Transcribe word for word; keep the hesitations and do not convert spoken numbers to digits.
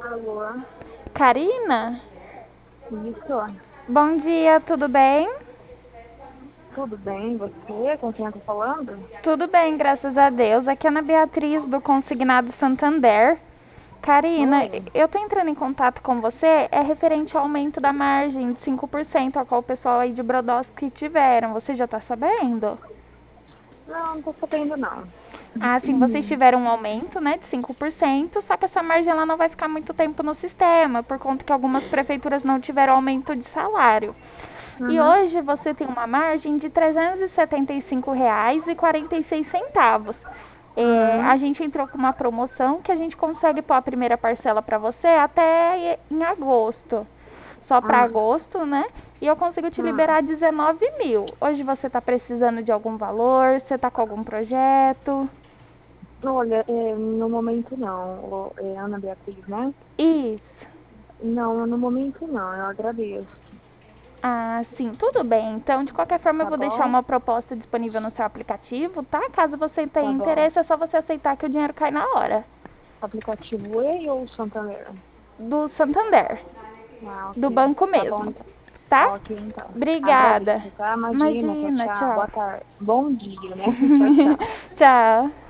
Alô, Karina? isso? Bom dia, tudo bem? Tudo bem? Você? Com quem eu tô falando? Tudo bem, graças a Deus. Aqui é a Ana Beatriz do Consignado Santander. Karina, Oi. eu tô entrando em contato com você, é referente ao aumento da margem de cinco por cento a qual o pessoal aí de Brodowski tiveram. Você já tá sabendo? Não, não tô sabendo não. Ah, sim, vocês Uhum. tiveram um aumento, né, de cinco por cento, só que essa margem ela não vai ficar muito tempo no sistema, por conta que algumas prefeituras não tiveram aumento de salário. E Uhum. hoje você tem uma margem de trezentos e setenta e cinco reais e quarenta e seis centavos. É, a Uhum. gente entrou com uma promoção que a gente consegue pôr a primeira parcela para você até em agosto. Só para Uhum. agosto, né? E eu consigo te Uhum. liberar dezenove mil. Hoje você está precisando de algum valor? Você está com algum projeto? Olha, é, no momento não. Ô, É Ana Beatriz, né? Isso. Não, no momento não. Eu agradeço. Ah, sim, tudo bem. Então, de qualquer forma, eu Tá vou deixar bom? uma proposta disponível no seu aplicativo, tá? Caso você tenha Tá bom. interesse, é só você aceitar que o dinheiro cai na hora. Aplicativo E ou Santander? Do Santander, Ah, do ok. banco Tá bom mesmo, então. tá? Ok, então. Obrigada. Agradeço, tá? Imagina, tchau, Imagina, tchau. tchau. Boa tarde. Bom dia, né? Tchau, tchau. Tchau.